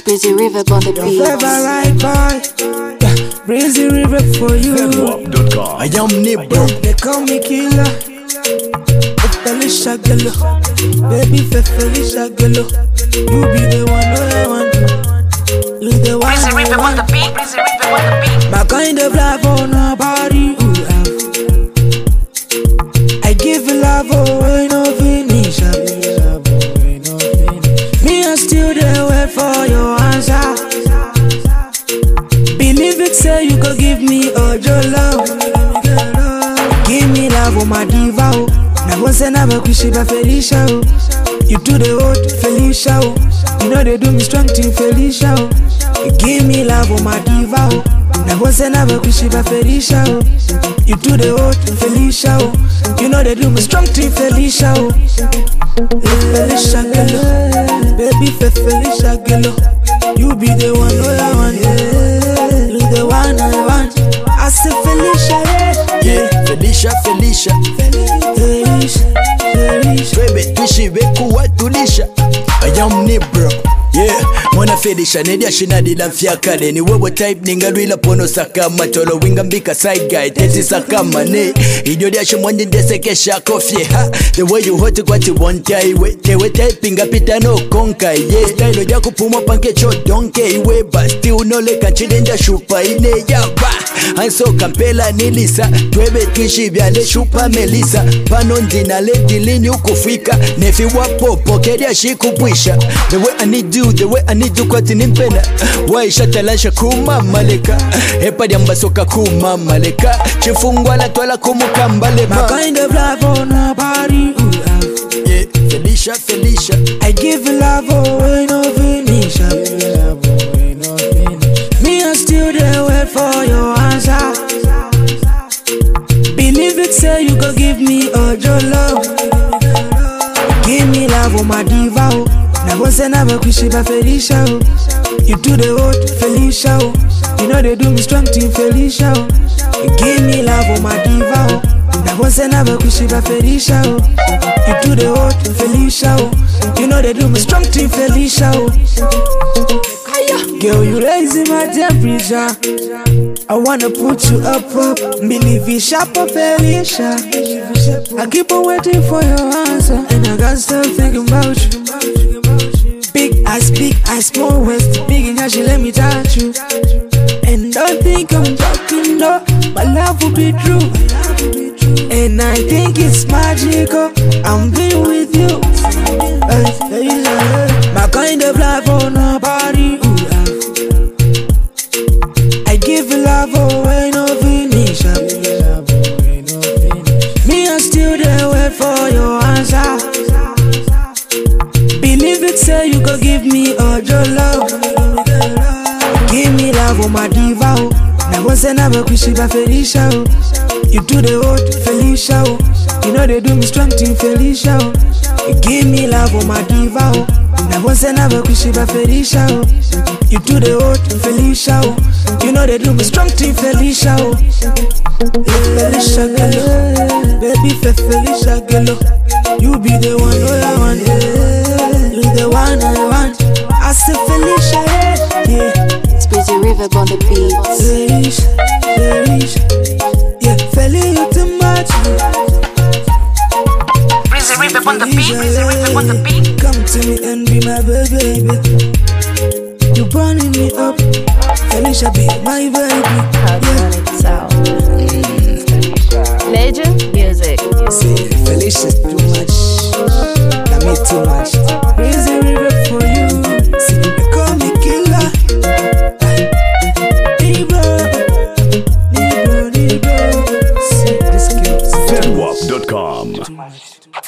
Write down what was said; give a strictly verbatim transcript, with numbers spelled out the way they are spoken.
Breezy River on the beat. Favorite boy, yeah, Breezy River for you. I am Nibro. They call me killer. Felicia Gello, baby Felicia Gello. You be the one, oh the one. You the one. Breezy River on the beat. Breezy River on the beat. My kind of love for nobody. Ooh, I give you love, oh, ain't no finish. Me, I still there wait for your answer. Believe it, say you could give me all your love. Give me love, oh my diva, oh. Now once I never wish you Felicia, oh. You do the old Felicia, oh. You know they do me strong team Felicia, oh. You give me love, oh my diva, oh. Now once I never wish you Felicia, oh. You do the old Felicia, oh. You know they do me strong team Felicia, oh. Felicia Gello, baby Felicia Gello. You be the one, oh I want, yeah. You the one I want. I say Felicia, yeah, yeah. Felicia, Felicia, Felicia, Felicia. Twebe tuishi bekuwa tulisha. I am Nibro. Yeah, mwana Felicia nedia shinadi la mfiakale. Ni wewe type ningalwila pono sakama. Tolo winga mbika side guy, tezi sakama ne. Idiodia shimwandi desekesha kofye ha. The way you hot kwa ti wonta iwe. Tewe type inga pita no konka yeah. Style oja kupuma panke cho donke iwe. But still no leka chidenda shupa ine yaba. Hanso kampela nilisa. Twebe tuishi vyale shupa melisa. Pano ndina ledi lini ukufika. Nefi wapo pokedia shikupwisha. The way I need you, the way I need you kwa tinimpena. Waisha talasha kuma maleka. Hepa diamba soka kuma maleka. Chifungwa la twala kumuka mbalema. My kind of love for nobody. Yeah, Felicia, Felicia. I give you love, oh, ain't no finish. Me, I still there wait for your answer. Believe it, say you could give me all your love. Give me love, oh my diva, oh. Now once I never wish you Felicia, oh. You do the old Felicia, oh. You know they do me strong team Felicia, oh. You give me love, oh my diva, oh. Now once I never wish you Felicia, oh. You do the old Felicia, oh. You know they do me strong team Felicia, oh. Girl, you raising my temperature. I wanna put you up, up. Believe you sharp up, Felicia. I keep on waiting for your answer, and I can't stop thinking about you. Big eyes, big eyes, small waist, big in how she let me touch you. And don't think I'm joking, no, my love will be true. And I think it's magical, I'm being with you. My kind of love for nobody. I give you love, oh, ain't no finish. Me, I still there wait for your answer. Believe it, say you could give me all your love. Give me love, oh my diva, oh. Now once I never wish you Felicia, oh. You do the old Felicia, oh. You know they do me strong team Felicia, oh. You give me love, oh my diva, oh. Now once I never wish you Felicia, oh. You do the old Felicia, oh. You know they do me strong team Felicia, oh. Felicia Gello, baby Felicia Gello. You be the one, oh I want, yeah. You the one I want. I say Felicia, yeah, yeah. It's Breezy River on the beat. Felicia, Felicia, yeah. Feli, you too much. Breezy River on the beat. Breezy River on the beat. Come to me and be my baby. You burning me up. Felicia, be my baby. Harmonic sound. Legend music. See, Felicia's too much. I me too much. Breezy River for you. See, you call me killer. Nibro, Nibro, Nibro. See, this girl. Fedwap dot com